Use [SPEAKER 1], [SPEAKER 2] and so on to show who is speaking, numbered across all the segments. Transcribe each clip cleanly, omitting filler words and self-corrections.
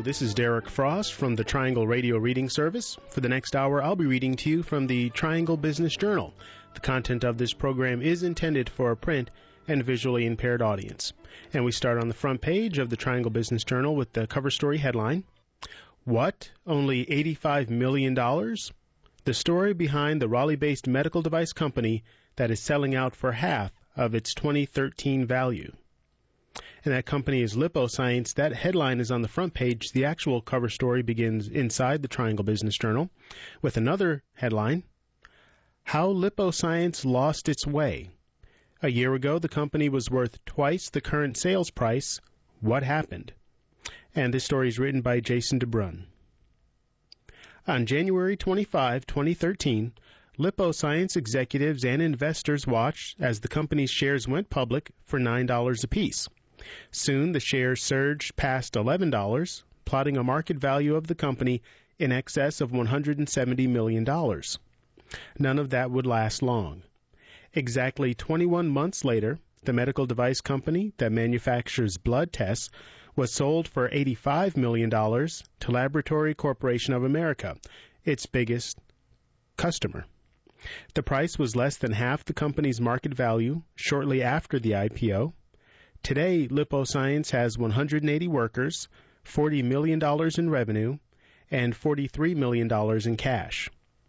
[SPEAKER 1] Hello, this is Derek Frost from the Triangle Radio Reading Service. For the next hour, I'll be reading to you from the Triangle Business Journal. The content of this program is intended for a print and visually impaired audience. And we start on the front page of the Triangle Business Journal with the cover story headline, What? Only $85 million? The story behind the Raleigh-based medical device company that is selling out for half of its 2013 value. And that company is LipoScience. That headline is on the front page. The actual cover story begins inside the Triangle Business Journal with another headline, How LipoScience Lost Its Way. A year ago, the company was worth twice the current sales price. What happened? And this story is written by Jason DeBrun. On January 25, 2013, LipoScience executives and investors watched as the company's shares went public for $9 apiece. Soon, the shares surged past $11, plotting a market value of the company in excess of $170 million. None of that would last long. Exactly 21 months later, the medical device company that manufactures blood tests was sold for $85 million to Laboratory Corporation of America, its biggest customer. The price was less than half the company's market value shortly after the IPO. Today, LipoScience has 180 workers, $40 million in revenue, and $43 million in cash.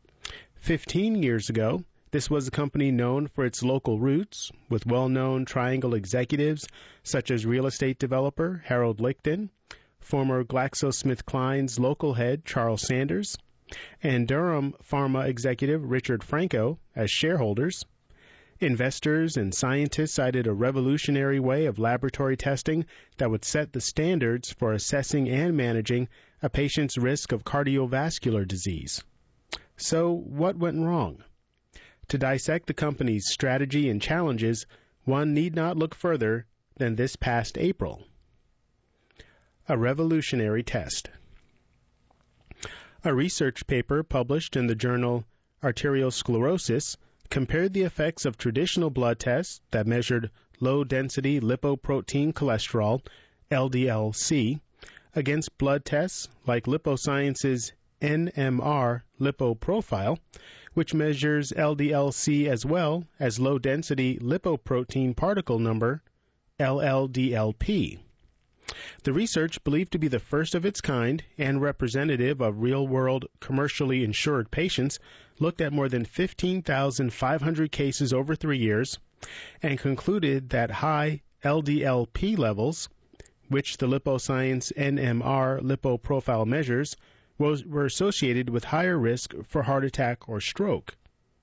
[SPEAKER 1] 15 years ago, this was a company known for its local roots, with well-known Triangle executives such as real estate developer Harold Lichten, former GlaxoSmithKline's local head Charles Sanders, and Durham Pharma executive Richard Franco as shareholders. Investors and scientists cited a revolutionary way of laboratory testing that would set the standards for assessing and managing a patient's risk of cardiovascular disease. So, what went wrong? To dissect the company's strategy and challenges, one need not look further than this past April. A revolutionary test. A research paper published in the journal Arteriosclerosis compared the effects of traditional blood tests that measured low-density lipoprotein cholesterol, LDL-C, against blood tests like LipoScience's NMR LipoProfile, which measures LDL-C as well as low-density lipoprotein particle number, LLDLP. The research, believed to be the first of its kind and representative of real-world commercially insured patients, looked at more than 15,500 cases over 3 years and concluded that high LDLP levels, which the LipoScience NMR LipoProfile measures, were associated with higher risk for heart attack or stroke.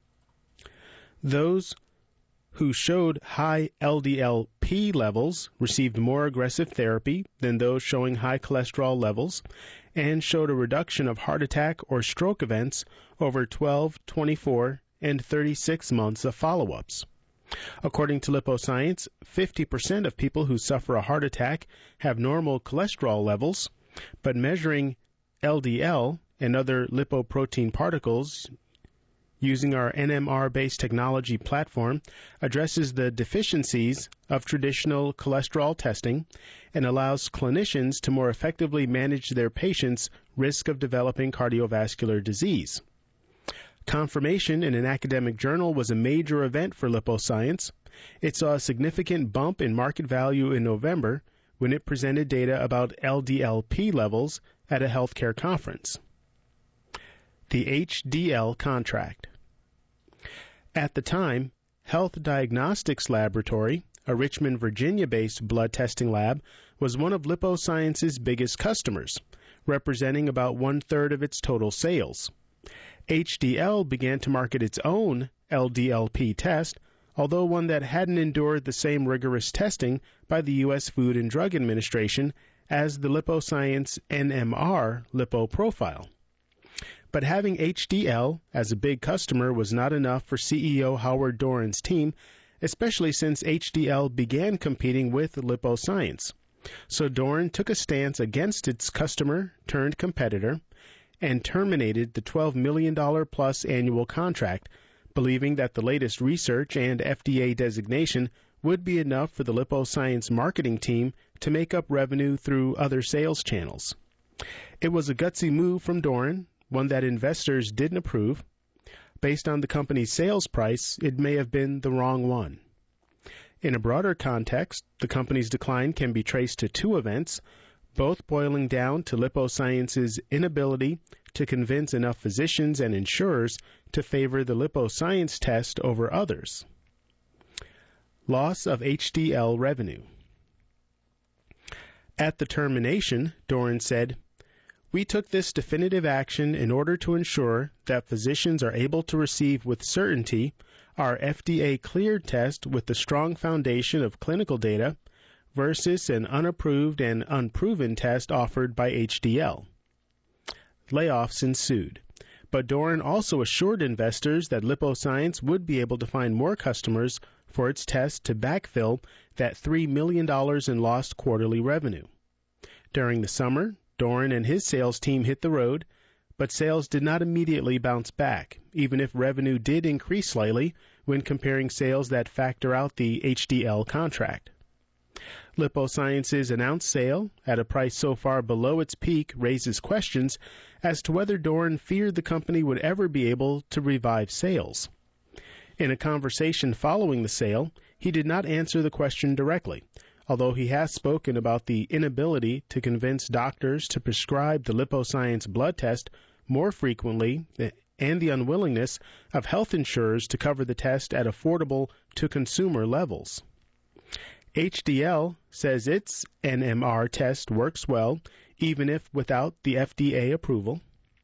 [SPEAKER 1] Those who showed high LDLP levels received more aggressive therapy than those showing high cholesterol levels and showed a reduction of heart attack or stroke events over 12, 24, and 36 months of follow-ups. According to LipoScience, 50% of people who suffer a heart attack have normal cholesterol levels, but measuring LDL and other lipoprotein particles using our NMR-based technology platform addresses the deficiencies of traditional cholesterol testing and allows clinicians to more effectively manage their patients' risk of developing cardiovascular disease. Confirmation in an academic journal was a major event for LipoScience. It saw a significant bump in market value in November when it presented data about LDLP levels at a healthcare conference. The HDL contract. At the time, Health Diagnostics Laboratory, a Richmond, Virginia-based blood testing lab, was one of LipoScience's biggest customers, representing about one-third of its total sales. HDL began to market its own LDLP test, although one that hadn't endured the same rigorous testing by the U.S. Food and Drug Administration as the LipoScience NMR LipoProfile. But having HDL as a big customer was not enough for CEO Howard Doran's team, especially since HDL began competing with LipoScience. So Doran took a stance against its customer-turned-competitor and terminated the $12 million plus annual contract, believing that the latest research and FDA designation would be enough for the LipoScience marketing team to make up revenue through other sales channels. It was a gutsy move from Doran, one that investors didn't approve. Based on the company's sales price, it may have been the wrong one. In a broader context, the company's decline can be traced to two events, both boiling down to LipoScience's inability to convince enough physicians and insurers to favor the LipoScience test over others. Loss of HDL revenue. At the termination, Doran said, "We took this definitive action in order to ensure that physicians are able to receive with certainty our FDA-cleared test with the strong foundation of clinical data versus an unapproved and unproven test offered by HDL." Layoffs ensued, but Doran also assured investors that LipoScience would be able to find more customers for its test to backfill that $3 million in lost quarterly revenue. During the summer, Doran and his sales team hit the road, but sales did not immediately bounce back, even if revenue did increase slightly when comparing sales that factor out the HDL contract. LipoScience's announced sale, at a price so far below its peak, raises questions as to whether Doran feared the company would ever be able to revive sales. In a conversation following the sale, he did not answer the question directly, although he has spoken about the inability to convince doctors to prescribe the LipoScience blood test more frequently and the unwillingness of health insurers to cover the test at affordable to consumer levels. HDL says its NMR test works well, even if without the FDA approval.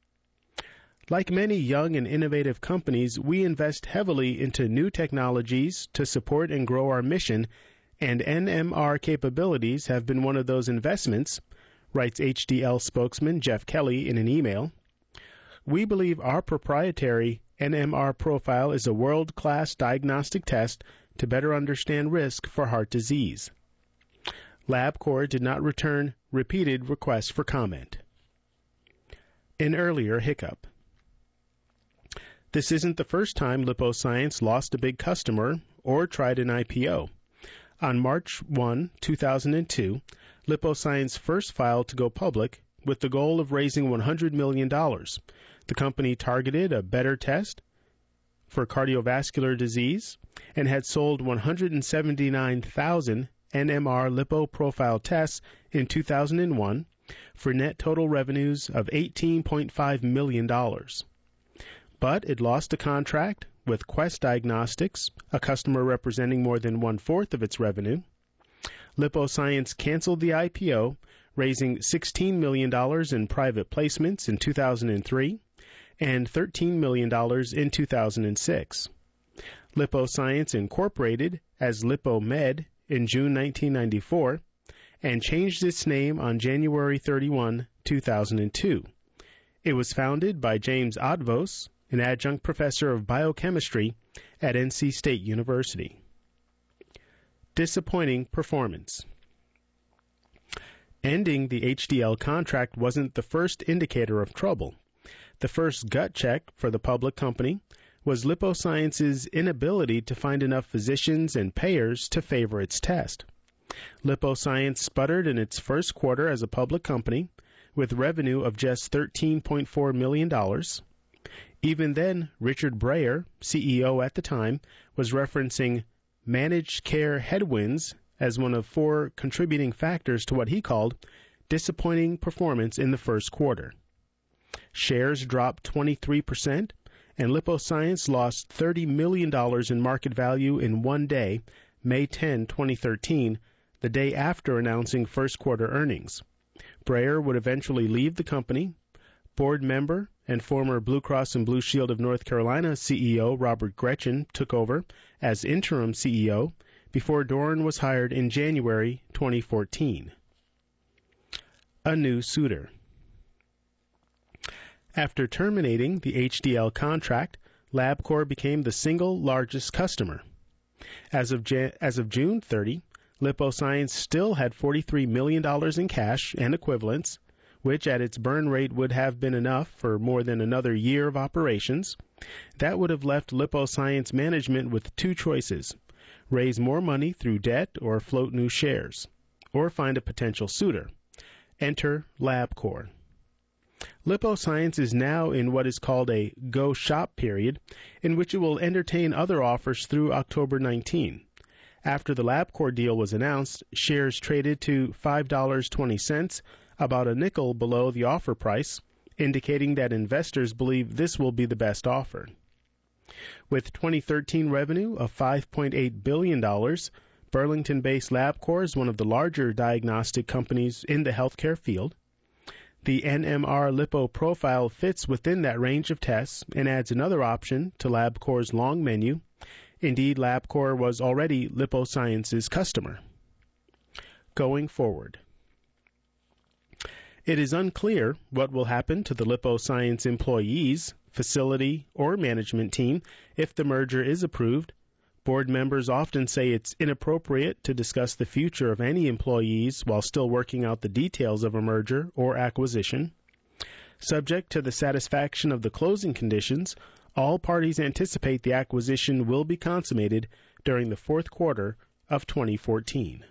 [SPEAKER 1] Like many young and innovative companies, we invest heavily into new technologies to support and grow our mission, and NMR capabilities have been one of those investments, writes HDL spokesman Jeff Kelly in an email. We believe our proprietary NMR profile is a world-class diagnostic test to better understand risk for heart disease. LabCorp did not return repeated requests for comment. An earlier hiccup. This isn't the first time LipoScience lost a big customer or tried an IPO. On March 1, 2002, LipoScience first filed to go public with the goal of raising $100 million. The company targeted a better test for cardiovascular disease and had sold 179,000 NMR lipo profile tests in 2001 for net total revenues of $18.5 million. But it lost a contract with Quest Diagnostics, a customer representing more than one-fourth of its revenue. LipoScience canceled the IPO, raising $16 million in private placements in 2003 and $13 million in 2006. LipoScience incorporated as LipoMed in June 1994 and changed its name on January 31, 2002. It was founded by James Otvos, an adjunct professor of biochemistry at NC State University. Disappointing performance. Ending the HDL contract wasn't the first indicator of trouble. The first gut check for the public company was LipoScience's inability to find enough physicians and payers to favor its test. LipoScience sputtered in its first quarter as a public company, with revenue of just $13.4 million. Even then, Richard Breyer, CEO at the time, was referencing managed care headwinds as one of four contributing factors to what he called disappointing performance in the first quarter. Shares dropped 23%, and LipoScience lost $30 million in market value in one day, May 10, 2013, the day after announcing first quarter earnings. Breyer would eventually leave the company. Board member and former Blue Cross and Blue Shield of North Carolina CEO Robert Gretchen took over as interim CEO before Doran was hired in January 2014. A new suitor. After terminating the HDL contract, LabCorp became the single largest customer. As of June 30, LipoScience still had $43 million in cash and equivalents, which at its burn rate would have been enough for more than another year of operations. That would have left LipoScience management with two choices: raise more money through debt or float new shares, or find a potential suitor. Enter LabCorp. LipoScience is now in what is called a Go Shop period, in which it will entertain other offers through October 19. After the LabCorp deal was announced, shares traded to $5.20, about a nickel below the offer price, indicating that investors believe this will be the best offer. With 2013 revenue of $5.8 billion, Burlington-based LabCorp is one of the larger diagnostic companies in the healthcare field. The NMR Lipo profile fits within that range of tests and adds another option to LabCorp's long menu. Indeed, LabCorp was already LipoScience's customer. Going forward, it is unclear what will happen to the LipoScience employees, facility, or management team if the merger is approved. Board members often say it's inappropriate to discuss the future of any employees while still working out the details of a merger or acquisition. Subject to the satisfaction of the closing conditions, all parties anticipate the acquisition will be consummated during the fourth quarter of 2014.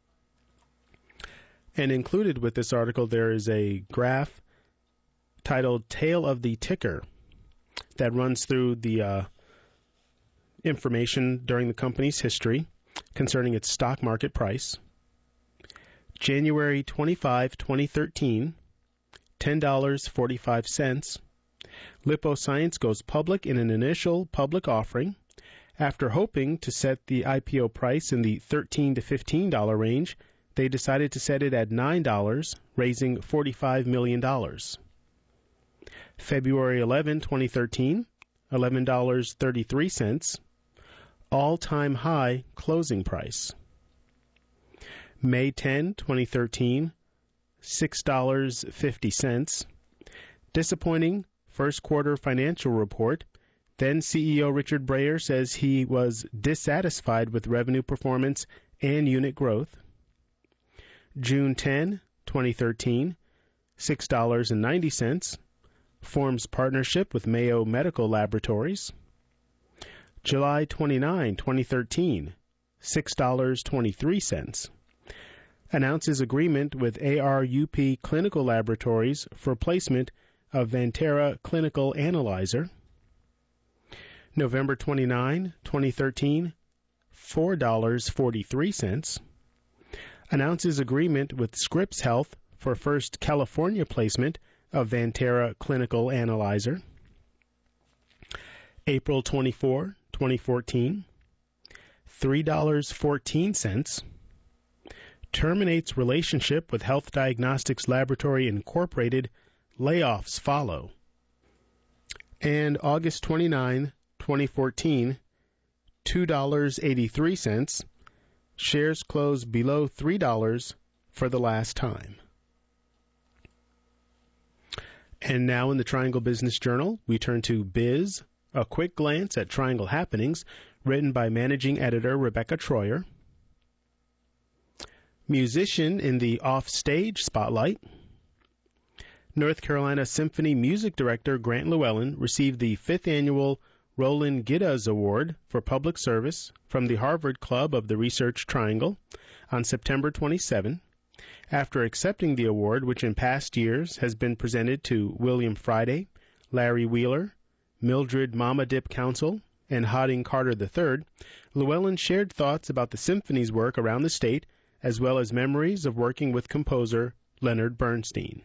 [SPEAKER 1] And included with this article, there is a graph titled Tale of the Ticker that runs through the information during the company's history concerning its stock market price. January 25, 2013, $10.45. LipoScience goes public in an initial public offering. After hoping to set the IPO price in the $13 to $15 range, they decided to set it at $9, raising $45 million. February 11, 2013, $11.33, all-time high closing price. May 10, 2013, $6.50, disappointing first quarter financial report. Then CEO Richard Breyer says he was dissatisfied with revenue performance and unit growth. June 10, 2013, $6.90, forms partnership with Mayo Medical Laboratories. July 29, 2013, $6.23, announces agreement with ARUP Clinical Laboratories for placement of Vantera Clinical Analyzer. November 29, 2013, $4.43, announces agreement with Scripps Health for first California placement of Vantera Clinical Analyzer. April 24, 2014, $3.14, terminates relationship with Health Diagnostics Laboratory Incorporated, layoffs follow. And August 29, 2014, $2.83, shares close below $3 for the last time. And now in the Triangle Business Journal, we turn to Biz, a quick glance at Triangle happenings, written by managing editor Rebecca Troyer. Musician in the offstage spotlight. North Carolina Symphony music director Grant Llewellyn received the 5th annual Roland Gittas Award for Public Service from the Harvard Club of the Research Triangle on September 27, after accepting the award, which in past years has been presented to William Friday, Larry Wheeler, Mildred Mama Dip Council, and Hodding Carter III. Llewellyn shared thoughts about the symphony's work around the state, as well as memories of working with composer Leonard Bernstein.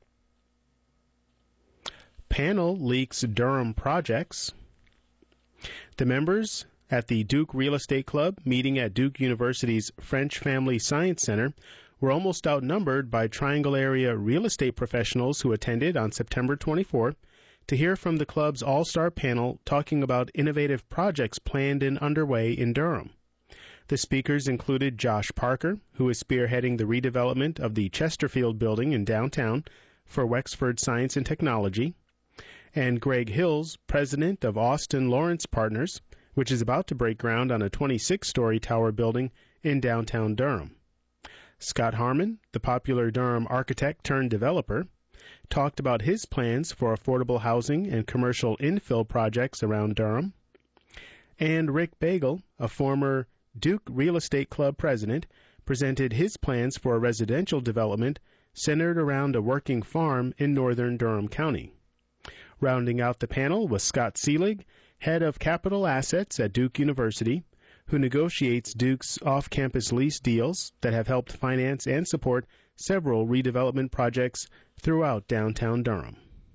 [SPEAKER 1] Panel leaks Durham projects. The members at the Duke Real Estate Club meeting at Duke University's French Family Science Center were almost outnumbered by Triangle area real estate professionals who attended on September 24 to hear from the club's all-star panel talking about innovative projects planned and underway in Durham. The speakers included Josh Parker, who is spearheading the redevelopment of the Chesterfield building in downtown for Wexford Science and Technology, and Greg Hills, president of Austin Lawrence Partners, which is about to break ground on a 26-story tower building in downtown Durham. Scott Harmon, the popular Durham architect turned developer, talked about his plans for affordable housing and commercial infill projects around Durham. And Rick Bagel, a former Duke Real Estate Club president, presented his plans for a residential development centered around a working farm in northern Durham County. Rounding out the panel was Scott Seelig, head of capital assets at Duke University, who negotiates Duke's off-campus lease deals that have helped finance and support several redevelopment projects throughout downtown Durham.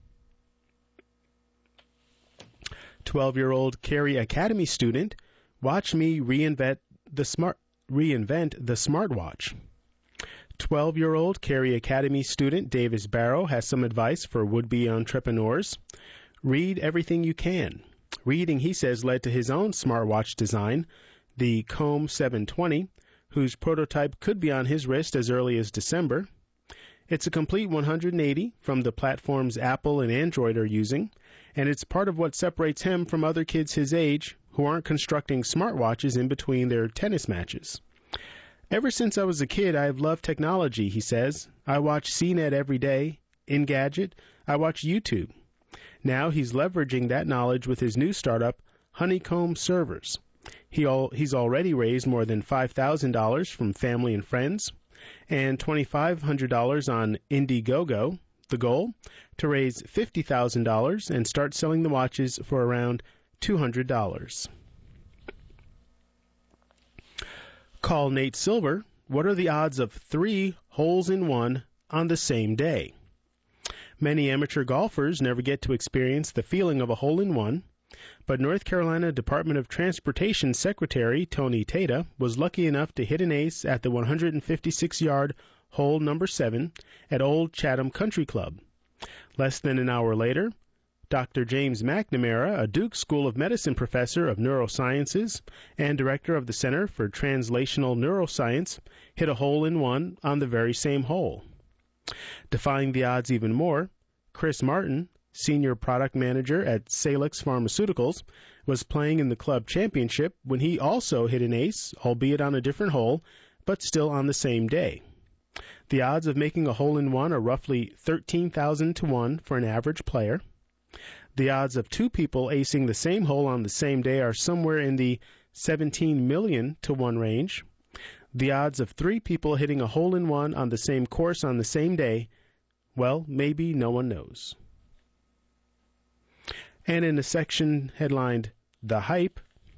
[SPEAKER 1] 12-year-old Carey Academy student, watch me reinvent the smartwatch. 12-year-old Carey Academy student Davis Barrow has some advice for would-be entrepreneurs. Read everything you can. Reading, he says, led to his own smartwatch design, the Comb 720, whose prototype could be on his wrist as early as December. It's a complete 180 from the platforms Apple and Android are using, and it's part of what separates him from other kids his age who aren't constructing smartwatches in between their tennis matches. Ever since I was a kid, I've loved technology, he says. I watch CNET every day, Engadget. I watch YouTube. Now he's leveraging that knowledge with his new startup, Honeycomb Servers. He's already raised more than $5,000 from family and friends and $2,500 on Indiegogo. The goal? To raise $50,000 and start selling the watches for around $200. Call Nate Silver. What are the odds of 3 holes-in-one on the same day? Many amateur golfers never get to experience the feeling of a hole-in-one, but North Carolina Department of Transportation Secretary Tony Tata was lucky enough to hit an ace at the 156-yard hole number 7 at Old Chatham Country Club. Less than an hour later, Dr. James McNamara, a Duke School of Medicine professor of neurosciences and director of the Center for Translational Neuroscience, hit a hole-in-one on the very same hole. Defying the odds even more, Chris Martin, senior product manager at Salix Pharmaceuticals, was playing in the club championship when he also hit an ace, albeit on a different hole, but still on the same day. The odds of making a hole-in-one are roughly 13,000 to 1 for an average player. The odds of 2 people acing the same hole on the same day are somewhere in the 17 million to 1 range. The odds of 3 people hitting a hole-in-one on the same course on the same day, well, maybe no one knows. And in a section headlined, The Hype,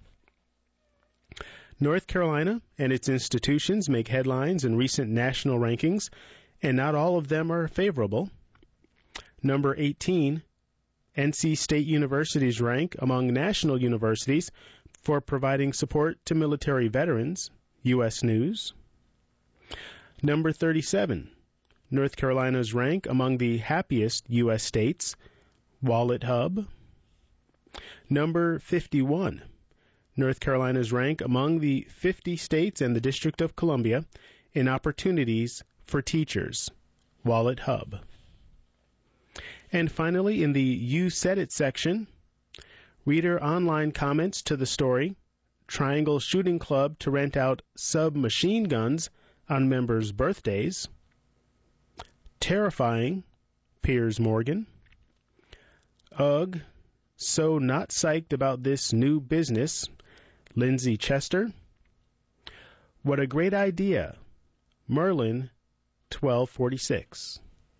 [SPEAKER 1] North Carolina and its institutions make headlines in recent national rankings, and not all of them are favorable. Number 18, NC State University's rank among national universities for providing support to military veterans, U.S. News. Number 37, North Carolina's rank among the happiest U.S. states, Wallet Hub. Number 51, North Carolina's rank among the 50 states and the District of Columbia in opportunities for teachers, Wallet Hub. And finally, in the You Said It section, reader online comments to the story, Triangle Shooting Club to rent out submachine guns on members' birthdays. Terrifying, Piers Morgan. Ugh, so not psyched about this new business, Lindsay Chester. What a great idea, Merlin 1246.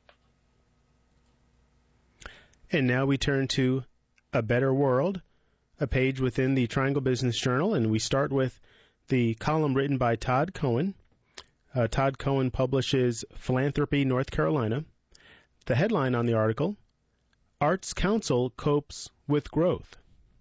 [SPEAKER 1] And now we turn to A Better World, a page within the Triangle Business Journal, and we start with the column written by Todd Cohen. Todd Cohen publishes Philanthropy, North Carolina. The headline on the article, Arts Council Copes with Growth.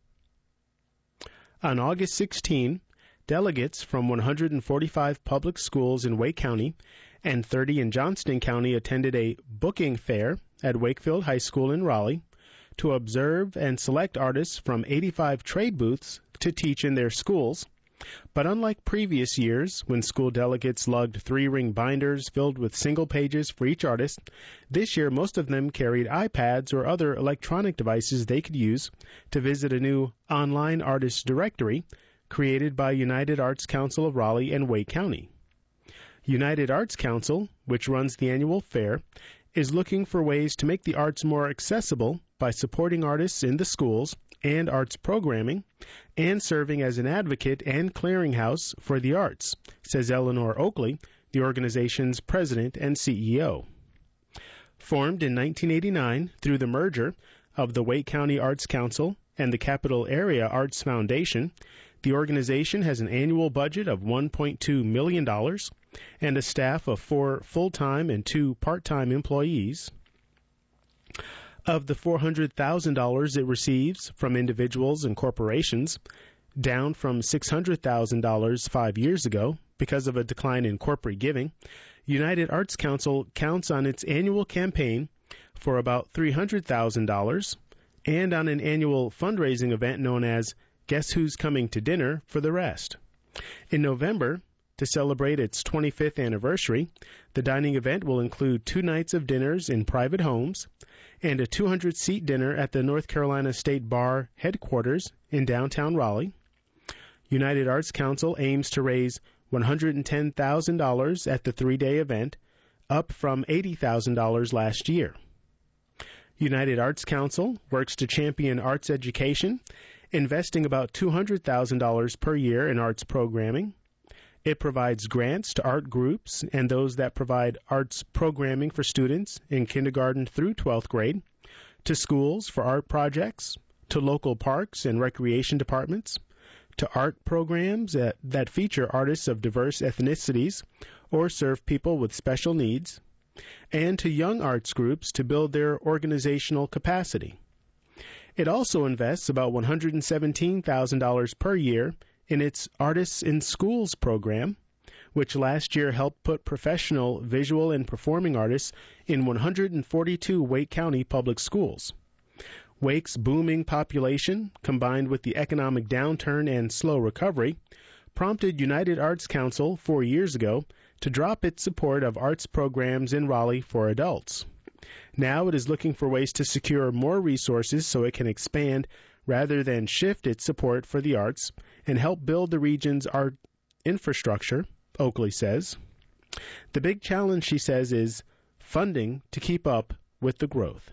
[SPEAKER 1] On August 16, delegates from 145 public schools in Wake County and 30 in Johnston County attended a booking fair at Wakefield High School in Raleigh to observe and select artists from 85 trade booths to teach in their schools. But unlike previous years, when school delegates lugged 3-ring binders filled with single pages for each artist, this year most of them carried iPads or other electronic devices they could use to visit a new online artist directory created by United Arts Council of Raleigh and Wake County. United Arts Council, which runs the annual fair, is looking for ways to make the arts more accessible by supporting artists in the schools and arts programming, and serving as an advocate and clearinghouse for the arts, says Eleanor Oakley, the organization's president and CEO. Formed in 1989 through the merger of the Wake County Arts Council and the Capital Area Arts Foundation, the organization has an annual budget of $1.2 million and a staff of 4 full-time and 2 part-time employees. Of the $400,000 it receives from individuals and corporations, down from $600,000 5 years ago because of a decline in corporate giving, United Arts Council counts on its annual campaign for about $300,000 and on an annual fundraising event known as Guess Who's Coming to Dinner for the rest. In November, to celebrate its 25th anniversary, the dining event will include 2 nights of dinners in private homes and a 200-seat dinner at the North Carolina State Bar headquarters in downtown Raleigh. United Arts Council aims to raise $110,000 at the 3-day event, up from $80,000 last year. United Arts Council works to champion arts education, investing about $200,000 per year in arts programming. It provides grants to art groups and those that provide arts programming for students in kindergarten through 12th grade, to schools for art projects, to local parks and recreation departments, to art programs that feature artists of diverse ethnicities or serve people with special needs, and to young arts groups to build their organizational capacity. It also invests about $117,000 per year in its Artists in Schools program, which last year helped put professional visual and performing artists in 142 Wake County public schools. Wake's booming population, combined with the economic downturn and slow recovery, prompted United Arts Council 4 years ago to drop its support of arts programs in Raleigh for adults. Now it is looking for ways to secure more resources so it can expand rather than shift its support for the arts and help build the region's art infrastructure, Oakley says. The big challenge, she says, is funding to keep up with the growth.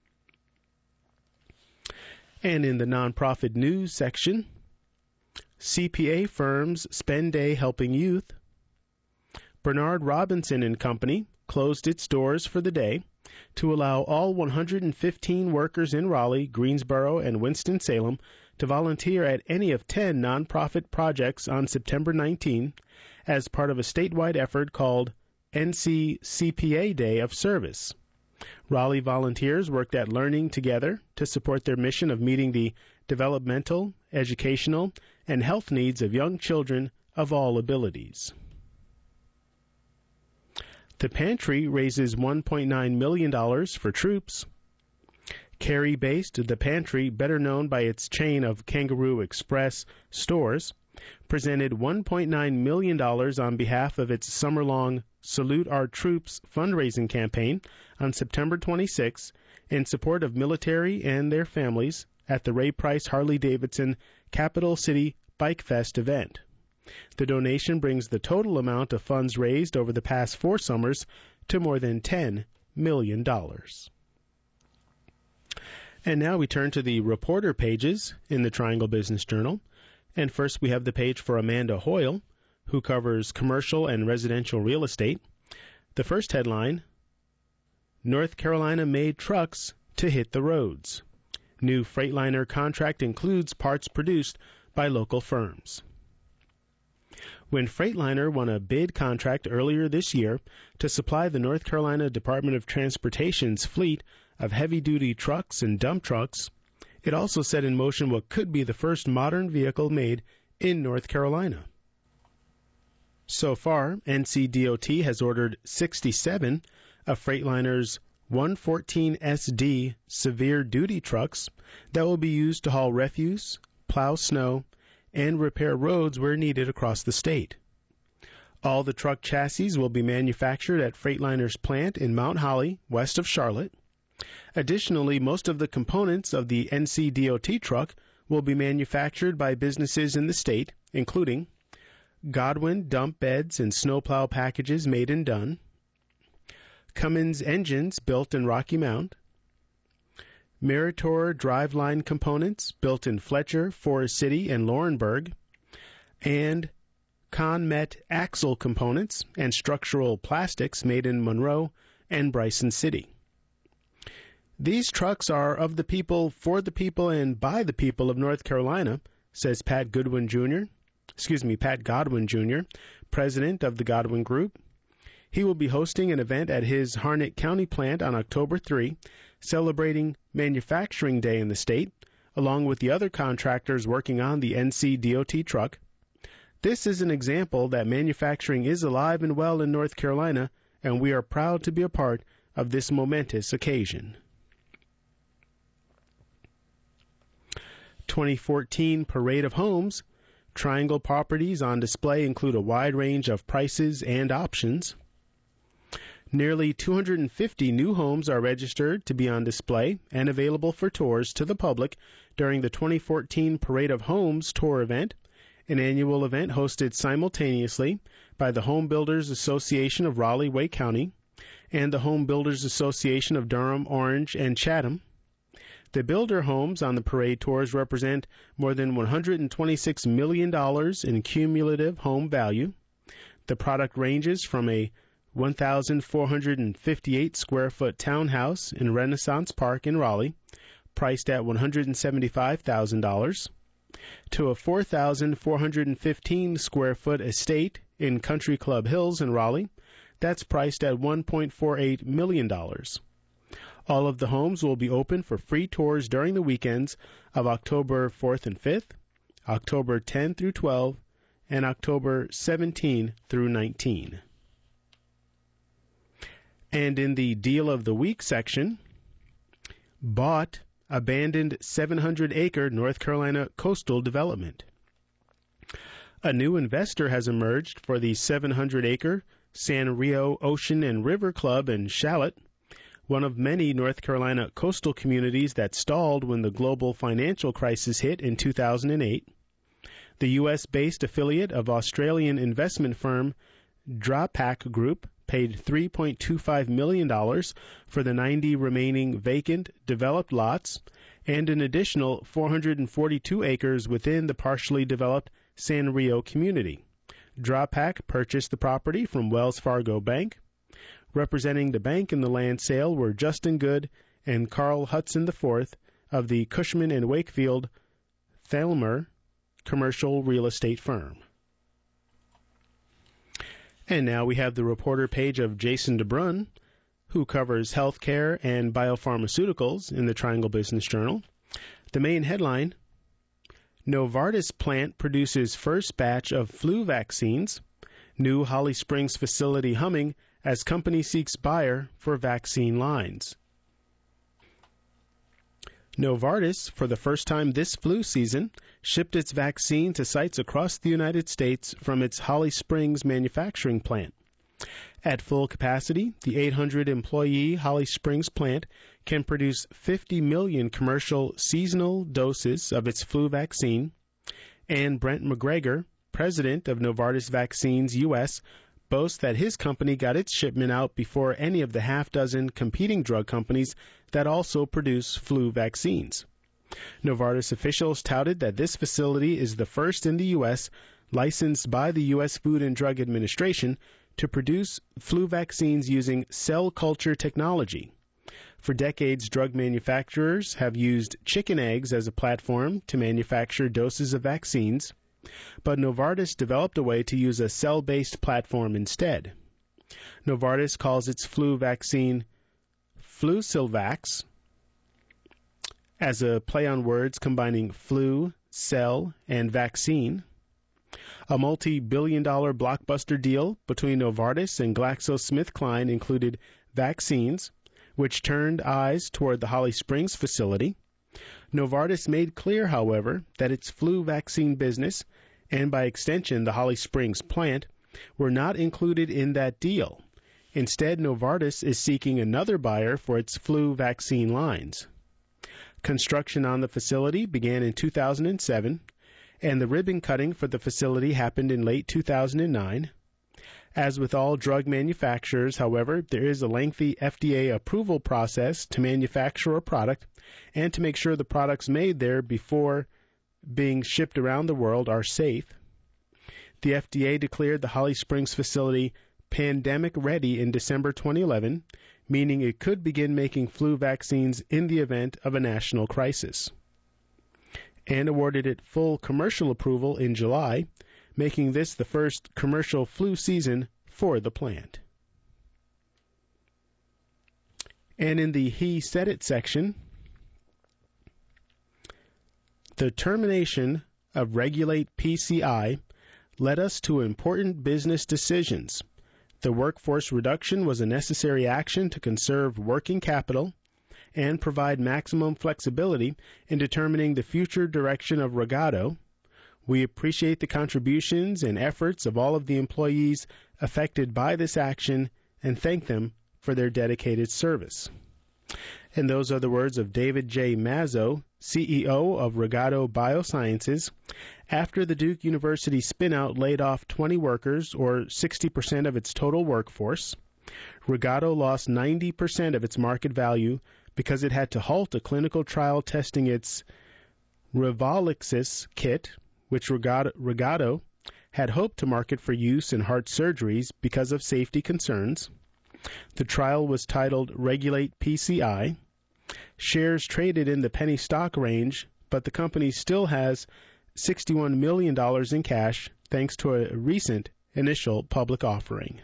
[SPEAKER 1] And in the nonprofit news section, CPA firms spend day helping youth. Bernard Robinson and Company closed its doors for the day to allow all 115 workers in Raleigh, Greensboro, and Winston-Salem to volunteer at any of 10 nonprofit projects on September 19 as part of a statewide effort called NCCPA Day of Service. Raleigh volunteers worked at Learning Together to support their mission of meeting the developmental, educational, and health needs of young children of all abilities. The Pantry raises $1.9 million for troops. Cary-based The Pantry, better known by its chain of Kangaroo Express stores, presented $1.9 million on behalf of its summer-long Salute Our Troops fundraising campaign on September 26 in support of military and their families at the Ray Price Harley-Davidson Capital City Bike Fest event. The donation brings the total amount of funds raised over the past 4 summers to more than $10 million. And now we turn to the reporter pages in the Triangle Business Journal. And first we have the page for Amanda Hoyle, who covers commercial and residential real estate. The first headline, North Carolina-made trucks to hit the roads. New Freightliner contract includes parts produced by local firms. When Freightliner won a bid contract earlier this year to supply the North Carolina Department of Transportation's fleet of heavy-duty trucks and dump trucks, it also set in motion what could be the first modern vehicle made in North Carolina. So far, NCDOT has ordered 67 of Freightliner's 114SD severe-duty trucks that will be used to haul refuse, plow snow, and repair roads where needed across the state. All the truck chassis will be manufactured at Freightliner's plant in Mount Holly, west of Charlotte. Additionally, most of the components of the NCDOT truck will be manufactured by businesses in the state, including Godwin dump beds and snowplow packages made in Dunn, Cummins engines built in Rocky Mount, Meritor driveline components built in Fletcher, Forest City, and Laurinburg, and Conmet axle components and structural plastics made in Monroe and Bryson City. These trucks are of the people, for the people, and by the people of North Carolina, says Pat Godwin Jr., president of the Godwin Group. He will be hosting an event at his Harnett County plant on October 3, celebrating Manufacturing Day in the state, along with the other contractors working on the NCDOT truck. This is an example that manufacturing is alive and well in North Carolina, and we are proud to be a part of this momentous occasion. 2014 Parade of Homes. Triangle properties on display include a wide range of prices and options. Nearly 250 new homes are registered to be on display and available for tours to the public during the 2014 Parade of Homes tour event, an annual event hosted simultaneously by the Home Builders Association of Raleigh-Wake County and the Home Builders Association of Durham, Orange, and Chatham. The builder homes on the parade tours represent more than $126 million in cumulative home value. The product ranges from a 1,458 square foot townhouse in Renaissance Park in Raleigh, priced at $175,000, to a 4,415 square foot estate in Country Club Hills in Raleigh, that's priced at $1.48 million. All of the homes will be open for free tours during the weekends of October 4th and 5th, October 10 through 12, and October 17 through 19. And in the Deal of the Week section, bought abandoned 700-acre North Carolina coastal development. A new investor has emerged for the 700-acre San Rio Ocean and River Club in Charlotte, one of many North Carolina coastal communities that stalled when the global financial crisis hit in 2008. The U.S.-based affiliate of Australian investment firm Drapac Group paid $3.25 million for the 90 remaining vacant developed lots and an additional 442 acres within the partially developed San Rio community. Drapac purchased the property from Wells Fargo Bank. Representing the bank in the land sale were Justin Good and Carl Hudson IV of the Cushman & Wakefield Thelmer commercial real estate firm. And now we have the reporter page of Jason DeBrun, who covers healthcare and biopharmaceuticals in the Triangle Business Journal. The main headline, Novartis plant produces first batch of flu vaccines. New Holly Springs facility humming as company seeks buyer for vaccine lines. Novartis, for the first time this flu season, shipped its vaccine to sites across the United States from its Holly Springs manufacturing plant. At full capacity, the 800-employee Holly Springs plant can produce 50 million commercial seasonal doses of its flu vaccine, and Brent McGregor, president of Novartis Vaccines U.S., boasts that his company got its shipment out before any of the half-dozen competing drug companies that also produce flu vaccines. Novartis officials touted that this facility is the first in the U.S. licensed by the U.S. Food and Drug Administration to produce flu vaccines using cell culture technology. For decades, drug manufacturers have used chicken eggs as a platform to manufacture doses of vaccines, but Novartis developed a way to use a cell-based platform instead. Novartis calls its flu vaccine Flucelvax, as a play on words combining flu, cell, and vaccine. A multi-billion-dollar blockbuster deal between Novartis and GlaxoSmithKline included vaccines, which turned eyes toward the Holly Springs facility. Novartis made clear, however, that its flu vaccine business, and by extension the Holly Springs plant, were not included in that deal. Instead, Novartis is seeking another buyer for its flu vaccine lines. Construction on the facility began in 2007, and the ribbon cutting for the facility happened in late 2009. As with all drug manufacturers, however, there is a lengthy FDA approval process to manufacture a product and to make sure the products made there before being shipped around the world are safe. The FDA declared the Holly Springs facility pandemic ready in December 2011, meaning it could begin making flu vaccines in the event of a national crisis, and awarded it full commercial approval in July, making this the first commercial flu season for the plant. And in the He Said It section, the termination of Regulate PCI led us to important business decisions. The workforce reduction was a necessary action to conserve working capital and provide maximum flexibility in determining the future direction of Regado. We appreciate the contributions and efforts of all of the employees affected by this action and thank them for their dedicated service. And those are the words of David J. Mazzo, CEO of Regado Biosciences, after the Duke University spinout laid off 20 workers, or 60% of its total workforce. Regado lost 90% of its market value because it had to halt a clinical trial testing its Rivolixis kit, which Regado had hoped to market for use in heart surgeries because of safety concerns. The trial was titled Regulate PCI. Shares traded in the penny stock range, but the company still has $61 million in cash thanks to a recent initial public offering.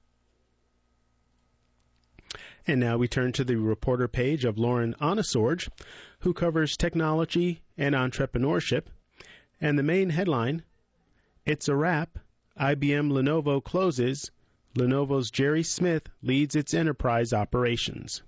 [SPEAKER 1] And now we turn to the reporter page of Lauren Onesorge, who covers technology and entrepreneurship. And the main headline, it's a wrap, IBM Lenovo closes, Lenovo's Jerry Smith leads its enterprise operations.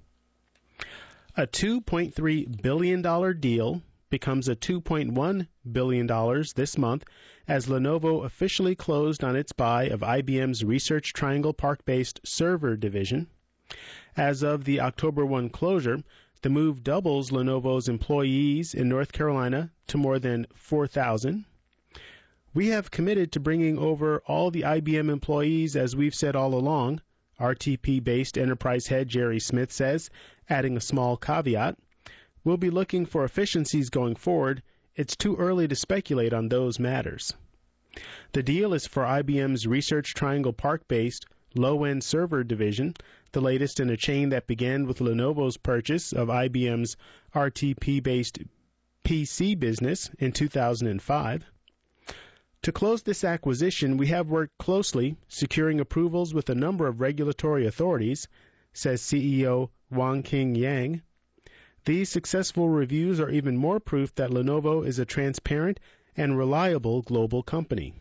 [SPEAKER 1] A $2.3 billion deal becomes a $2.1 billion this month as Lenovo officially closed on its buy of IBM's Research Triangle Park-based server division. As of the October 1 closure, the move doubles Lenovo's employees in North Carolina to more than 4,000. We have committed to bringing over all the IBM employees, as we've said all along, RTP-based enterprise head Jerry Smith says, adding a small caveat. We'll be looking for efficiencies going forward. It's too early to speculate on those matters. The deal is for IBM's Research Triangle Park-based low-end server division, the latest in a chain that began with Lenovo's purchase of IBM's RTP-based PC business in 2005. To close this acquisition, we have worked closely, securing approvals with a number of regulatory authorities, says CEO Wang King Yang. These successful reviews are even more proof that Lenovo is a transparent and reliable global company.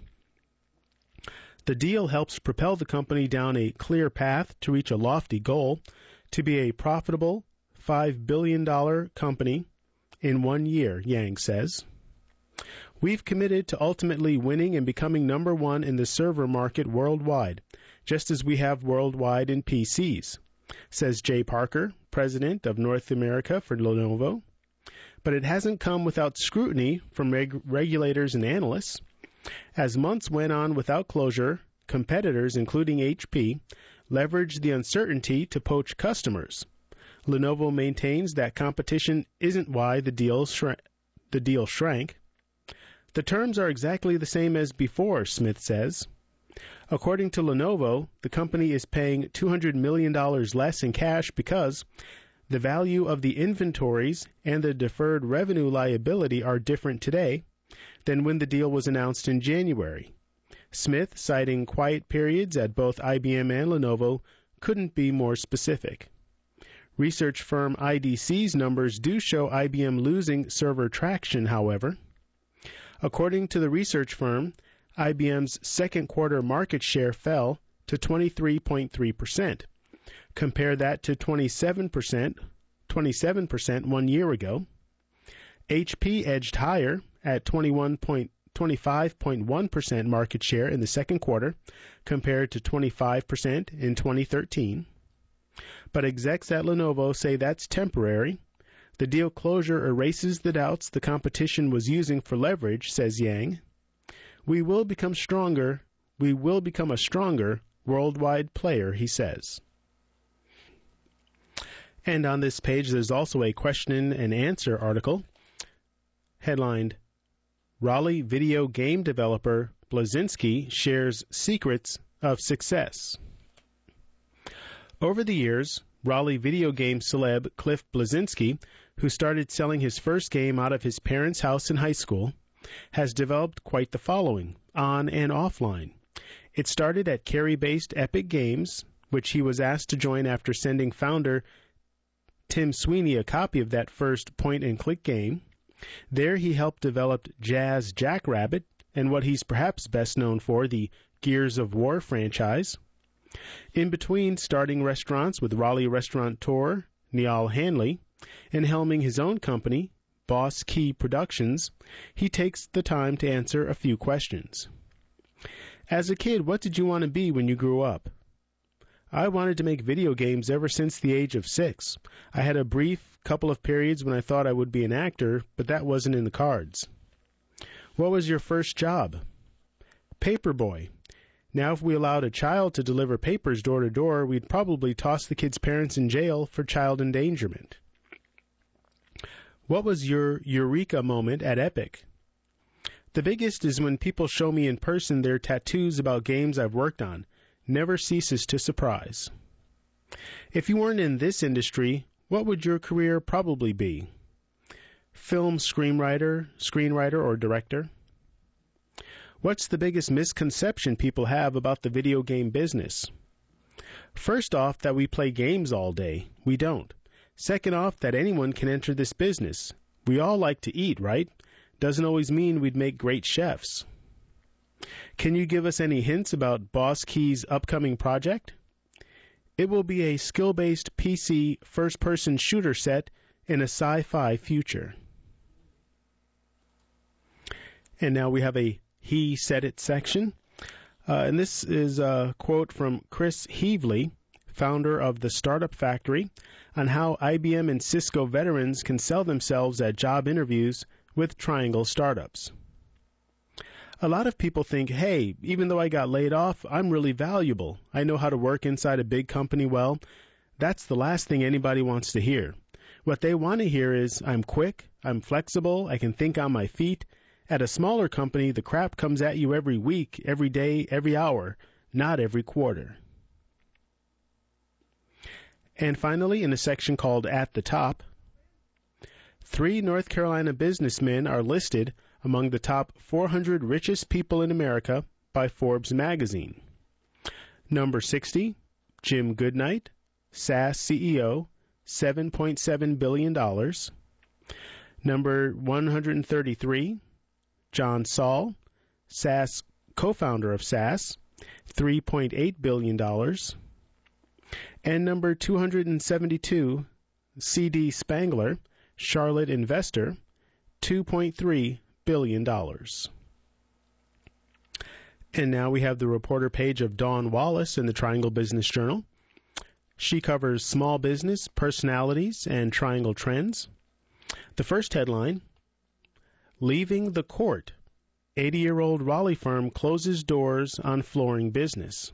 [SPEAKER 1] The deal helps propel the company down a clear path to reach a lofty goal, to be a profitable $5 billion company in 1 year, Yang says. We've committed to ultimately winning and becoming number one in the server market worldwide, just as we have worldwide in PCs, says Jay Parker, president of North America for Lenovo. But it hasn't come without scrutiny from regulators and analysts. As months went on without closure, competitors, including HP, leveraged the uncertainty to poach customers. Lenovo maintains that competition isn't why the deal shrank. The terms are exactly the same as before, Smith says. According to Lenovo, the company is paying $200 million less in cash because the value of the inventories and the deferred revenue liability are different today than when the deal was announced in January. Smith, citing quiet periods at both IBM and Lenovo, couldn't be more specific. Research firm IDC's numbers do show IBM losing server traction, however. According to the research firm, IBM's second quarter market share fell to 23.3%. Compare that to 27% 1 year ago. HP edged higher at 25.1% market share in the second quarter, compared to 25% in 2013. But execs at Lenovo say that's temporary. The deal closure erases the doubts the competition was using for leverage, says Yang. We will become stronger. We will become a stronger worldwide player, he says. And on this page, there's also a question and answer article headlined, Raleigh video game developer Blazinski shares secrets of success. Over the years, Raleigh video game celeb Cliff Bleszinski, who started selling his first game out of his parents' house in high school, has developed quite the following, on and offline. It started at Cary-based Epic Games, which he was asked to join after sending founder Tim Sweeney a copy of that first point-and-click game. There he helped develop Jazz Jackrabbit and what he's perhaps best known for, the Gears of War franchise. In between starting restaurants with Raleigh restaurateur Niall Hanley and helming his own company, Boss Key Productions, he takes the time to answer a few questions. As a kid, what did you want to be when you grew up? I wanted to make video games ever since the age of 6. I had a brief couple of periods when I thought I would be an actor, but that wasn't in the cards. What was your first job? Paperboy. Now, if we allowed a child to deliver papers door to door, we'd probably toss the kid's parents in jail for child endangerment. What was your eureka moment at Epic? The biggest is when people show me in person their tattoos about games I've worked on. Never ceases to surprise. If you weren't in this industry, what would your career probably be? Film screenwriter, or director? What's the biggest misconception people have about the video game business? First off, that we play games all day. We don't. Second off, that anyone can enter this business. We all like to eat, right? Doesn't always mean we'd make great chefs. Can you give us any hints about Boss Key's upcoming project? It will be a skill-based PC first-person shooter set in a sci-fi future. And now we have a He Said It section. And this is a quote from Chris Heavley, founder of the Startup Factory, on how IBM and Cisco veterans can sell themselves at job interviews with Triangle startups. A lot of people think, hey, even though I got laid off, I'm really valuable. I know how to work inside a big company well. That's the last thing anybody wants to hear. What they want to hear is, I'm quick, I'm flexible, I can think on my feet. At a smaller company, the crap comes at you every week, every day, every hour, not every quarter. And finally, in a section called At the Top, 3 North Carolina businessmen are listed among the top 400 richest people in America by Forbes magazine. Number 60, Jim Goodnight, SAS CEO, $7.7 billion. Number 133, John Saul, SAS co-founder of SAS, $3.8 billion. And number 272, C.D. Spangler, Charlotte investor, $2.3 billion. And now we have the reporter page of Dawn Wallace in the Triangle Business Journal. She covers small business, personalities, and Triangle trends. The first headline, Leaving the Court. 80-year-old Raleigh firm closes doors on flooring business.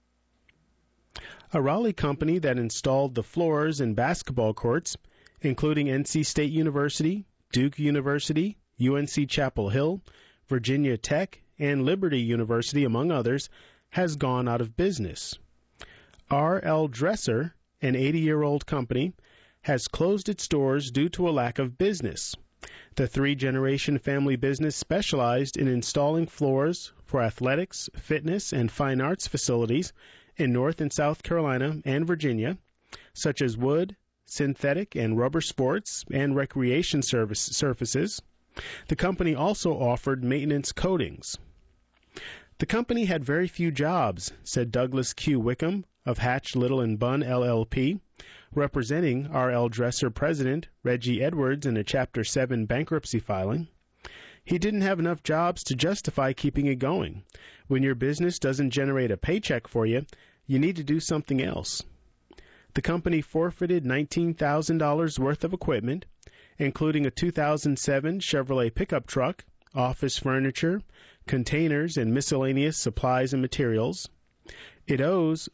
[SPEAKER 1] A Raleigh company that installed the floors in basketball courts, including NC State University, Duke University, UNC Chapel Hill, Virginia Tech, and Liberty University, among others, has gone out of business. R.L. Dresser, an 80-year-old company, has closed its doors due to a lack of business. The 3-generation family business specialized in installing floors for athletics, fitness, and fine arts facilities in North and South Carolina and Virginia, such as wood, synthetic and rubber sports, and recreation surfaces. The company also offered maintenance coatings. The company had very few jobs, said Douglas Q. Wickham of Hatch, Little & Bunn, LLP, representing R.L. Dresser president Reggie Edwards in a Chapter 7 bankruptcy filing. He didn't have enough jobs to justify keeping it going. When your business doesn't generate a paycheck for you, you need to do something else. The company forfeited $19,000 worth of equipment, including a 2007 Chevrolet pickup truck, office furniture, containers, and miscellaneous supplies and materials. It owes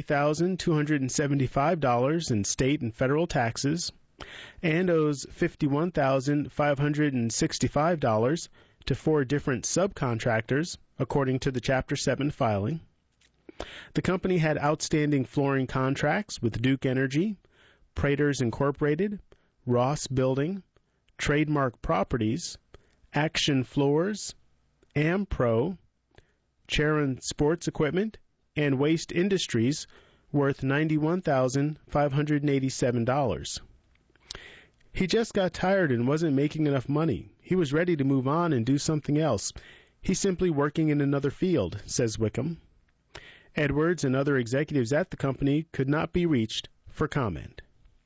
[SPEAKER 1] $40,275 in state and federal taxes and owes $51,565 to 4 different subcontractors, according to the Chapter 7 filing. The company had outstanding flooring contracts with Duke Energy, Praters Incorporated, Ross Building, Trademark Properties, Action Floors, Ampro, Charon Sports Equipment, and Waste Industries, worth $91,587. He just got tired and wasn't making enough money. He was ready to move on and do something else. He's simply working in another field, says Wickham. Edwards and other executives at the company could not be reached for comment.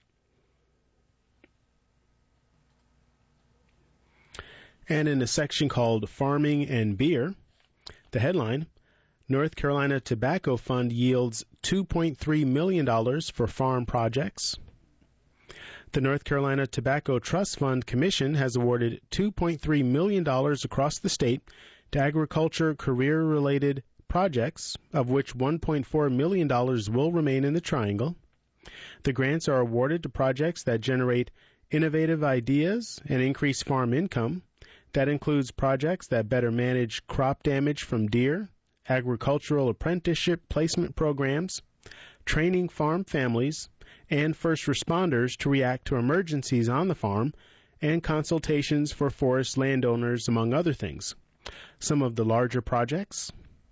[SPEAKER 1] And in a section called Farming and Beer, the headline, North Carolina Tobacco Fund yields $2.3 million for farm projects. The North Carolina Tobacco Trust Fund Commission has awarded $2.3 million across the state to agriculture career-related projects, of which $1.4 million will remain in the Triangle. The grants are awarded to projects that generate innovative ideas and increase farm income. That includes projects that better manage crop damage from deer, agricultural apprenticeship placement programs, training farm families, and first responders to react to emergencies on the farm, and consultations for forest landowners, among other things. Some of the larger projects: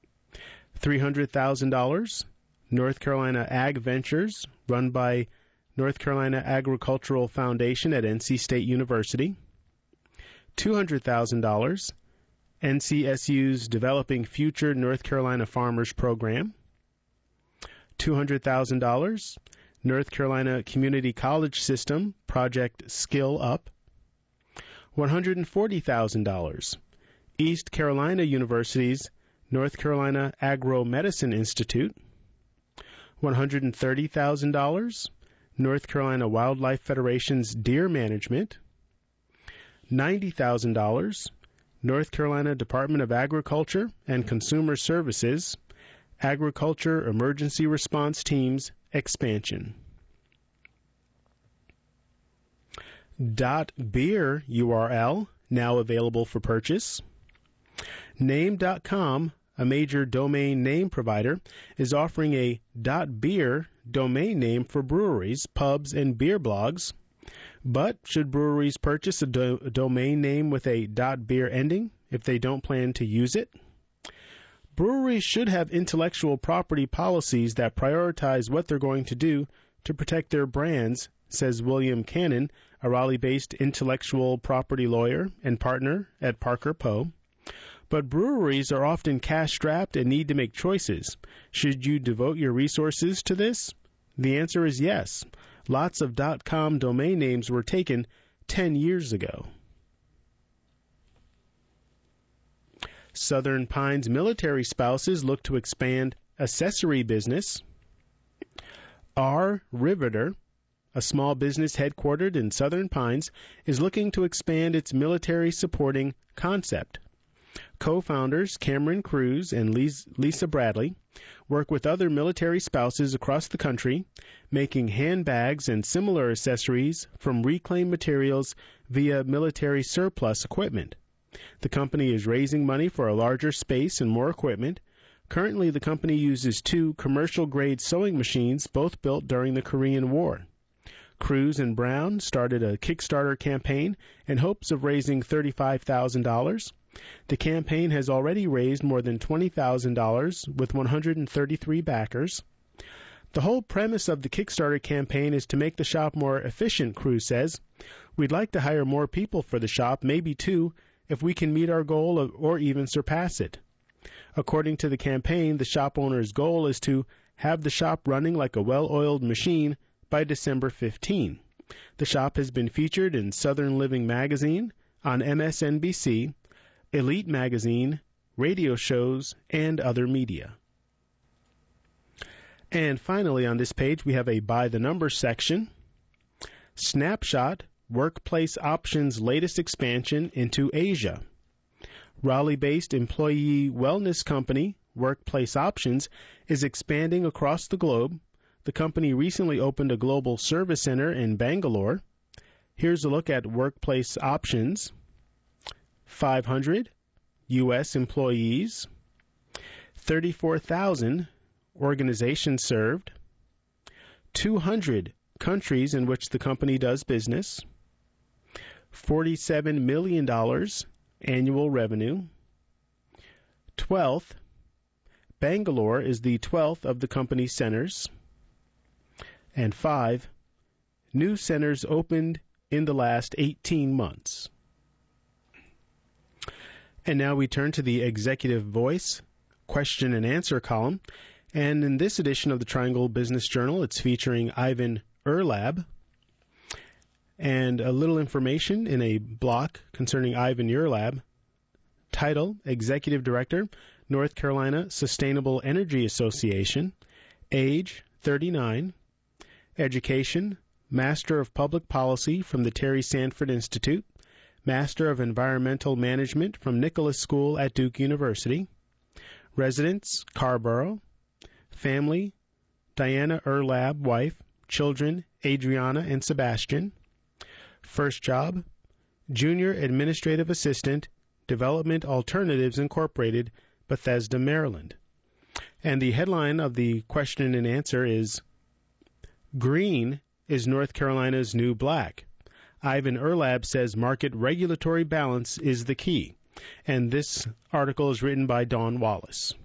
[SPEAKER 1] $300,000, North Carolina Ag Ventures, run by North Carolina Agricultural Foundation at NC State University. $200,000, NCSU's Developing Future North Carolina Farmers Program. $200,000, North Carolina Community College System Project Skill Up. $140,000, East Carolina University's North Carolina Agro-Medicine Institute. $130,000, North Carolina Wildlife Federation's Deer Management. $90,000, North Carolina Department of Agriculture and Consumer Services, Agriculture Emergency Response Teams Expansion. .beer URL now available for purchase. Name.com, a major domain name provider, is offering a .beer domain name for breweries, pubs, and beer blogs. But should breweries purchase a domain name with a .beer ending if they don't plan to use it? Breweries should have intellectual property policies that prioritize what they're going to do to protect their brands, says William Cannon, a Raleigh-based intellectual property lawyer and partner at Parker Poe. But breweries are often cash-strapped and need to make choices. Should you devote your resources to this? The answer is yes. Lots of .com domain names were taken 10 years ago. Southern Pines military spouses look to expand accessory business. R. Riveter, a small business headquartered in Southern Pines, is looking to expand its military supporting concept. Co-founders Cameron Cruz and Lisa Bradley work with other military spouses across the country, making handbags and similar accessories from reclaimed materials via military surplus equipment. The company is raising money for a larger space and more equipment. Currently, the company uses 2 commercial-grade sewing machines, both built during the Korean War. Cruz and Brown started a Kickstarter campaign in hopes of raising $35,000. The campaign has already raised more than $20,000 with 133 backers. The whole premise of the Kickstarter campaign is to make the shop more efficient, Cruz says. We'd like to hire more people for the shop, maybe 2, if we can meet our goal or even surpass it. According to the campaign, the shop owner's goal is to have the shop running like a well-oiled machine by December 15. The shop has been featured in Southern Living Magazine, on MSNBC, Elite Magazine, radio shows, and other media. And finally on this page, we have a By the Numbers section. Snapshot, Workplace Options' latest expansion into Asia. Raleigh-based employee wellness company, Workplace Options, is expanding across the globe. The company recently opened a global service center in Bangalore. Here's a look at Workplace Options. 500 U.S. employees, 34,000 organizations served, 200 countries in which the company does business, $47 million annual revenue. 12th, Bangalore is the 12th of the company's centers. And 5, new centers opened in the last 18 months. And now we turn to the Executive Voice question and answer column. And in this edition of the Triangle Business Journal, it's featuring Ivan Urlab. And a little information in a block concerning Ivan Urlab. Title, Executive Director, North Carolina Sustainable Energy Association. Age, 39. Education, Master of Public Policy from the Terry Sanford Institute. Master of Environmental Management from Nicholas School at Duke University. Residence, Carrboro. Family, Diana Urlab, wife. Children, Adriana and Sebastian. First job, Junior Administrative Assistant, Development Alternatives Incorporated, Bethesda, Maryland. And the headline of the question and answer is, Green is North Carolina's new black. Ivan Urlab says market regulatory balance is the key. And this article is written by Dawn Wallace.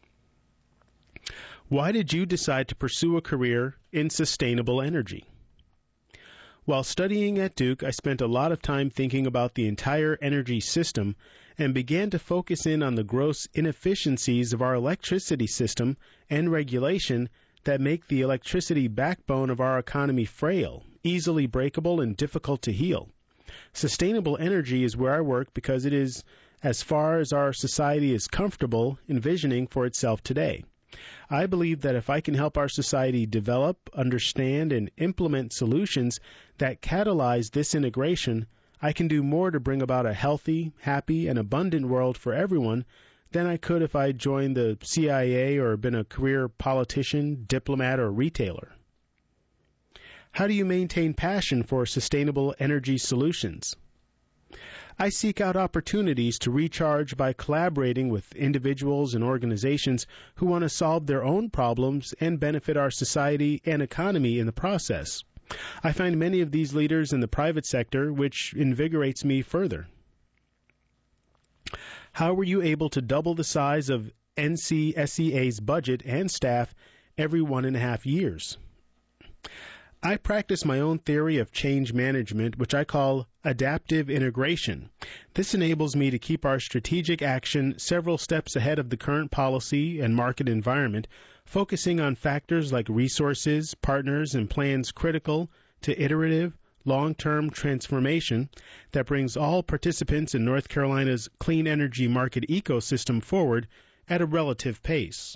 [SPEAKER 1] Why did you decide to pursue a career in sustainable energy? While studying at Duke, I spent a lot of time thinking about the entire energy system and began to focus in on the gross inefficiencies of our electricity system and regulation that make the electricity backbone of our economy frail, easily breakable, and difficult to heal. Sustainable energy is where I work because it is as far as our society is comfortable envisioning for itself today. I believe that if I can help our society develop, understand, and implement solutions that catalyze this integration, I can do more to bring about a healthy, happy, and abundant world for everyone than I could if I joined the CIA or been a career politician, diplomat, or retailer. How do you maintain passion for sustainable energy solutions? I seek out opportunities to recharge by collaborating with individuals and organizations who want to solve their own problems and benefit our society and economy in the process. I find many of these leaders in the private sector, which invigorates me further. How were you able to double the size of NCSEA's budget and staff every 1.5 years? I practice my own theory of change management, which I call adaptive integration. This enables me to keep our strategic action several steps ahead of the current policy and market environment, focusing on factors like resources, partners, and plans critical to iterative, long-term transformation that brings all participants in North Carolina's clean energy market ecosystem forward at a relative pace.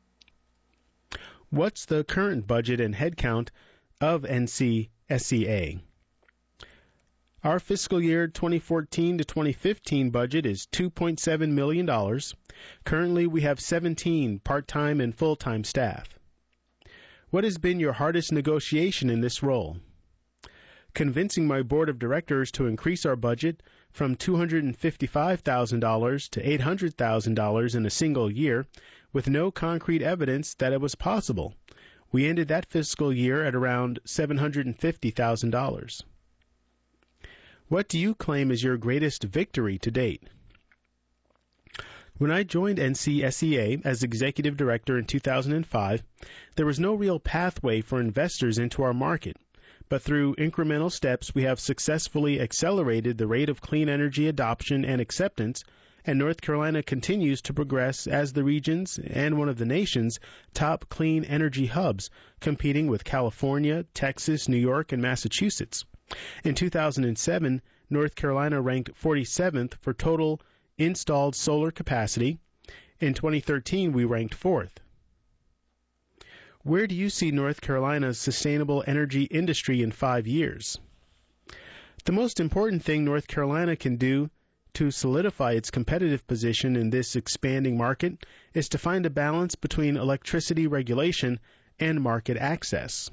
[SPEAKER 1] What's the current budget and headcount of NCSEA? Our fiscal year 2014 to 2015 budget is $2.7 million. Currently, we have 17 part-time and full-time staff. What has been your hardest negotiation in this role? Convincing my board of directors to increase our budget from $255,000 to $800,000 in a single year with no concrete evidence that it was possible. We ended that fiscal year at around $750,000. What do you claim is your greatest victory to date? When I joined NCSEA as executive director in 2005, there was no real pathway for investors into our market. But through incremental steps, we have successfully accelerated the rate of clean energy adoption and acceptance, and North Carolina continues to progress as the region's and one of the nation's top clean energy hubs, competing with California, Texas, New York, and Massachusetts. In 2007, North Carolina ranked 47th for total installed solar capacity. In 2013, we ranked 4th. Where do you see North Carolina's sustainable energy industry in 5 years? The most important thing North Carolina can do to solidify its competitive position in this expanding market is to find a balance between electricity regulation and market access.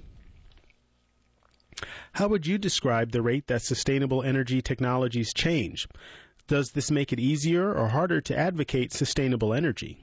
[SPEAKER 1] How would you describe the rate that sustainable energy technologies change? Does this make it easier or harder to advocate sustainable energy?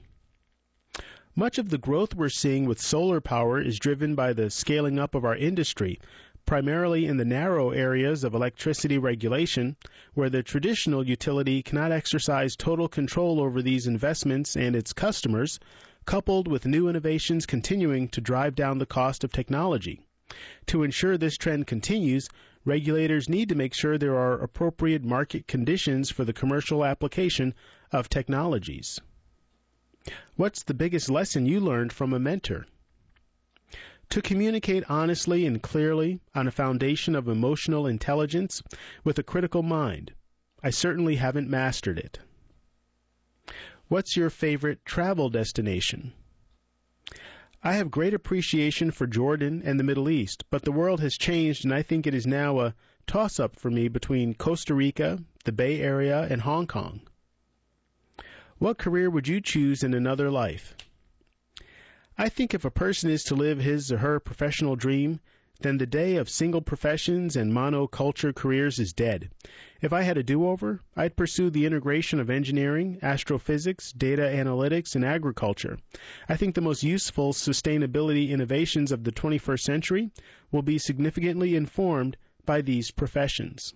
[SPEAKER 1] Much of the growth we're seeing with solar power is driven by the scaling up of our industry, primarily in the narrow areas of electricity regulation, where the traditional utility cannot exercise total control over these investments and its customers, coupled with new innovations continuing to drive down the cost of technology. To ensure this trend continues, regulators need to make sure there are appropriate market conditions for the commercial application of technologies. What's the biggest lesson you learned from a mentor? To communicate honestly and clearly on a foundation of emotional intelligence with a critical mind. I certainly haven't mastered it. What's your favorite travel destination? I have great appreciation for Jordan and the Middle East, but the world has changed, and I think it is now a toss-up for me between Costa Rica, the Bay Area, and Hong Kong. What career would you choose in another life? I think if a person is to live his or her professional dream, then the day of single professions and monoculture careers is dead. If I had a do-over, I'd pursue the integration of engineering, astrophysics, data analytics, and agriculture. I think the most useful sustainability innovations of the 21st century will be significantly informed by these professions.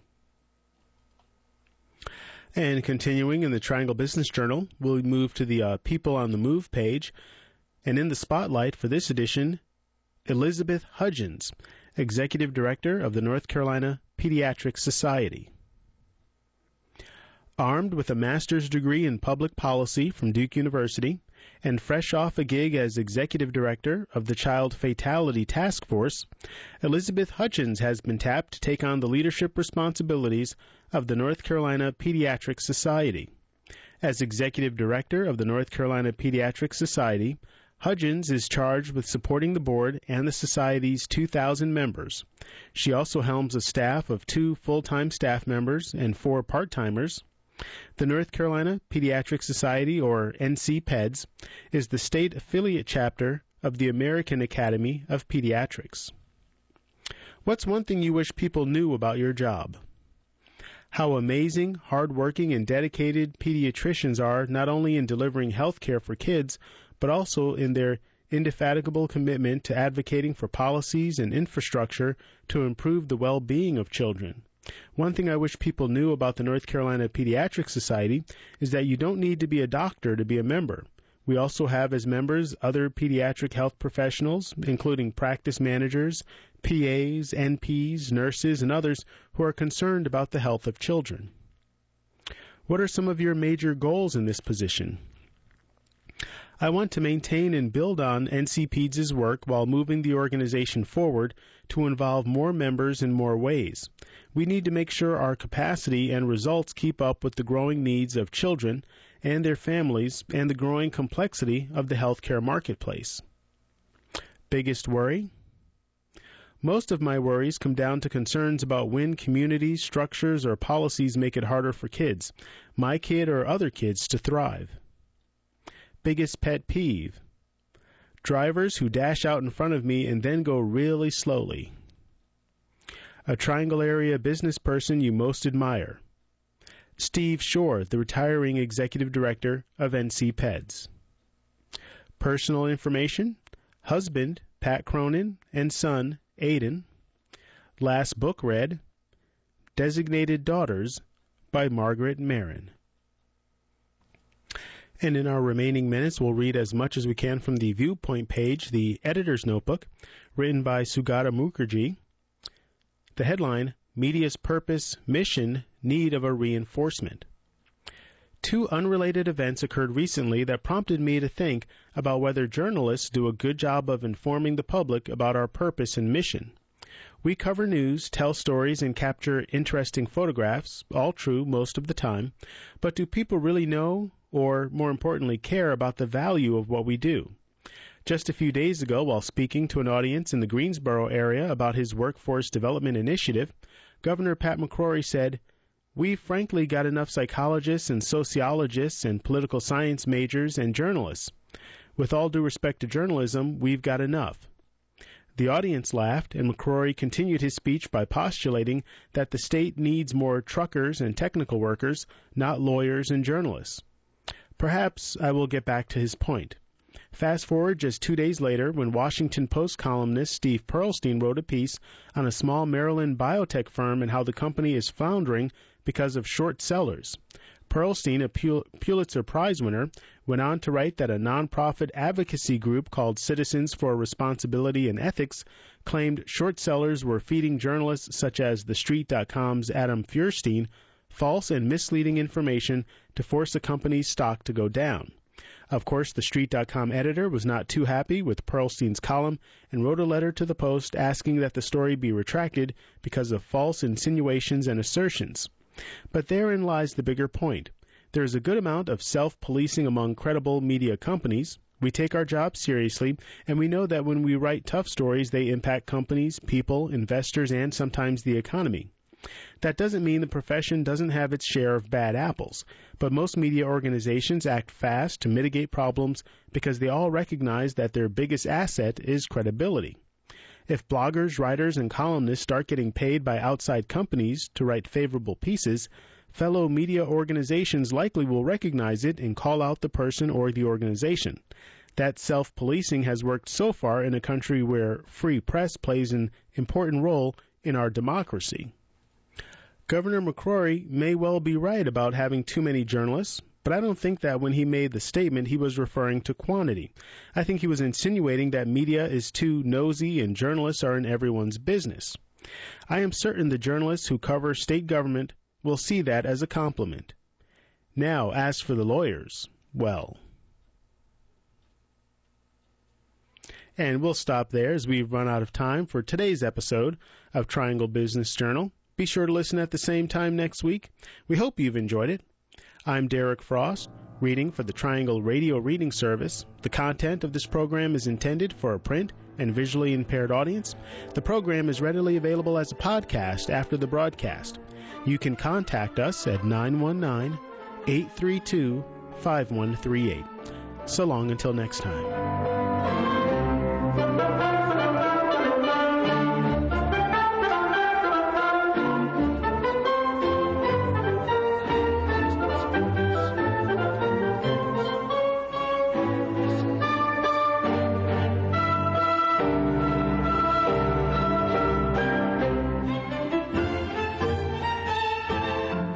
[SPEAKER 1] And continuing in the Triangle Business Journal, we'll move to the People on the Move page. And in the spotlight for this edition, Elizabeth Hudgens, Executive Director of the North Carolina Pediatric Society. Armed with a master's degree in public policy from Duke University and fresh off a gig as Executive Director of the Child Fatality Task Force, Elizabeth Hudgens has been tapped to take on the leadership responsibilities of the North Carolina Pediatric Society. As Executive Director of the North Carolina Pediatric Society, Hudgens is charged with supporting the board and the Society's 2,000 members. She also helms a staff of 2 full-time staff members and 4 part-timers. The North Carolina Pediatric Society, or NCPEDS, is the state affiliate chapter of the American Academy of Pediatrics. What's one thing you wish people knew about your job? How amazing, hardworking, and dedicated pediatricians are not only in delivering health care for kids, but also in their indefatigable commitment to advocating for policies and infrastructure to improve the well-being of children. One thing I wish people knew about the North Carolina Pediatric Society is that you don't need to be a doctor to be a member. We also have as members other pediatric health professionals, including practice managers, PAs, NPs, nurses, and others who are concerned about the health of children. What are some of your major goals in this position? I want to maintain and build on NCPEDS' work while moving the organization forward to involve more members in more ways. We need to make sure our capacity and results keep up with the growing needs of children and their families and the growing complexity of the healthcare marketplace. Biggest worry? Most of my worries come down to concerns about when communities, structures, or policies make it harder for kids, my kid or other kids, to thrive. Biggest pet peeve? Drivers who dash out in front of me and then go really slowly. A Triangle area business person you most admire. Steve Shore, the retiring Executive Director of NCPEDS. Personal information? Husband, Pat Cronin, and son, Aiden. Last book read, Designated Daughters by Margaret Marin. And in our remaining minutes, we'll read as much as we can from the Viewpoint page, the editor's notebook, written by Sugata Mukherjee. The headline, Media's Purpose, Mission, Need of a Reinforcement. 2 unrelated events occurred recently that prompted me to think about whether journalists do a good job of informing the public about our purpose and mission. We cover news, tell stories, and capture interesting photographs, all true most of the time, but do people really know or, more importantly, care about the value of what we do? Just a few days ago, while speaking to an audience in the Greensboro area about his workforce development initiative, Governor Pat McCrory said, "We've frankly got enough psychologists and sociologists and political science majors and journalists. With all due respect to journalism, we've got enough." The audience laughed, and McCrory continued his speech by postulating that the state needs more truckers and technical workers, not lawyers and journalists. Perhaps I will get back to his point. Fast forward just 2 days later when Washington Post columnist Steve Pearlstein wrote a piece on a small Maryland biotech firm and how the company is floundering because of short sellers. Pearlstein, a Pulitzer Prize winner, went on to write that a nonprofit advocacy group called Citizens for Responsibility and Ethics claimed short sellers were feeding journalists such as TheStreet.com's Adam Feuerstein false and misleading information to force the company's stock to go down. Of course, the Street.com editor was not too happy with Pearlstein's column and wrote a letter to the Post asking that the story be retracted because of false insinuations and assertions. But therein lies the bigger point. There is a good amount of self-policing among credible media companies. We take our job seriously, and we know that when we write tough stories, they impact companies, people, investors, and sometimes the economy. That doesn't mean the profession doesn't have its share of bad apples, but most media organizations act fast to mitigate problems because they all recognize that their biggest asset is credibility. If bloggers, writers, and columnists start getting paid by outside companies to write favorable pieces, fellow media organizations likely will recognize it and call out the person or the organization. That self-policing has worked so far in a country where free press plays an important role in our democracy. Governor McCrory may well be right about having too many journalists, but I don't think that when he made the statement he was referring to quantity. I think he was insinuating that media is too nosy and journalists are in everyone's business. I am certain the journalists who cover state government will see that as a compliment. Now, as for the lawyers, well. And we'll stop there as we've run out of time for today's episode of Triangle Business Journal. Be sure to listen at the same time next week. We hope you've enjoyed it. I'm Derek Frost, reading for the Triangle Radio Reading Service. The content of this program is intended for a print and visually impaired audience. The program is readily available as a podcast after the broadcast. You can contact us at 919-832-5138. So long until next time.